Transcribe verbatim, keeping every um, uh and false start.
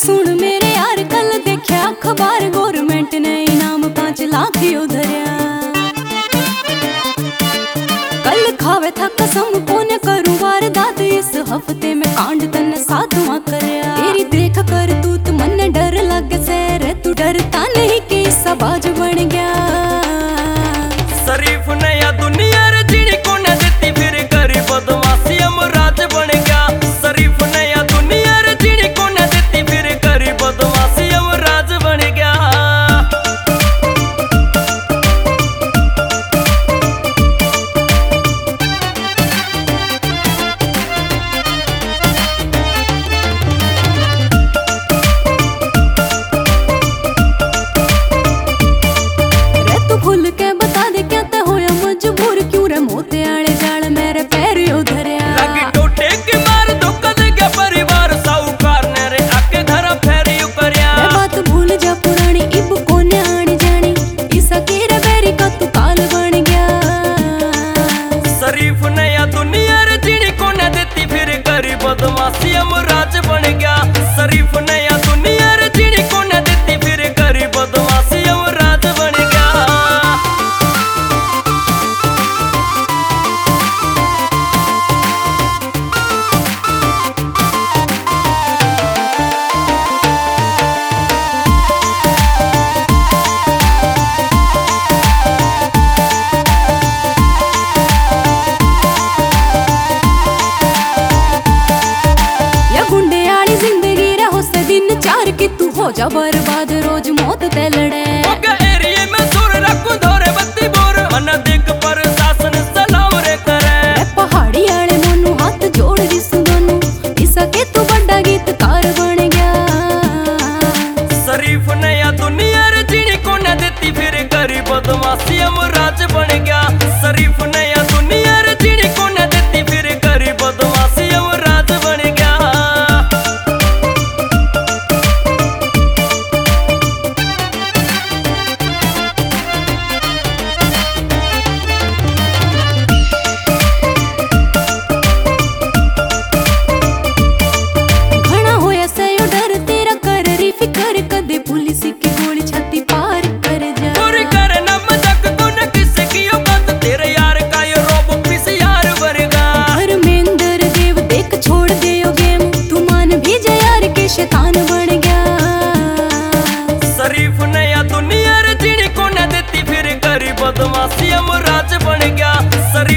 सुन मेरे यार, कल देखा अखबार गवर्नमेंट ने इनाम पांच लाख यो धरया। कल खावे था कसम कोने करूं वारदात, इस हफ्ते में कांड तने साधुआ करया। तेरी देख कर तू तो मन्ने डर लगे से रे, तू डरता नहीं कि सबाज बन गया। शरीफ नया दुनिया रे जीनी को न देती, फिर करी बदमाशी अमराज बन गया। शरीफ नया दुनिया रे जीनी को न देती, फिर करी बदमाशी अमराज बन गया। शरीफ नया दुनिया रे जीनी को न देती, फिर करी बदमाशी अमराज बन गया। शरीफ नया दुनिया रे जीनी को न देती, फिर करी बदमाशी अमराज बन गया। चार की तू हो जा बर्बाद, रोज मौत ते लड़े। एरिया में सुर रखूं धोरे बत्ती बोर, मन देख पर शासन सलाम रे करे। पहाड़ी आले मोनू हाथ जोड़ दी सुनू, इसा के तू बड़ा गीतकार बन गया। शरीफ नया दुनिया रे जीनी को न देती, फिर करी बदमाशी अमराज बन गया। शरीफ नया दुनिया रे जीनी को न देती, फिर करी बदमाशी अमराज बन गया। शैतान बन गया। शरीफ नया दुनिया रे जीनी को न देती, फिर करी बदमाशी अमराज बन गया। शरीफ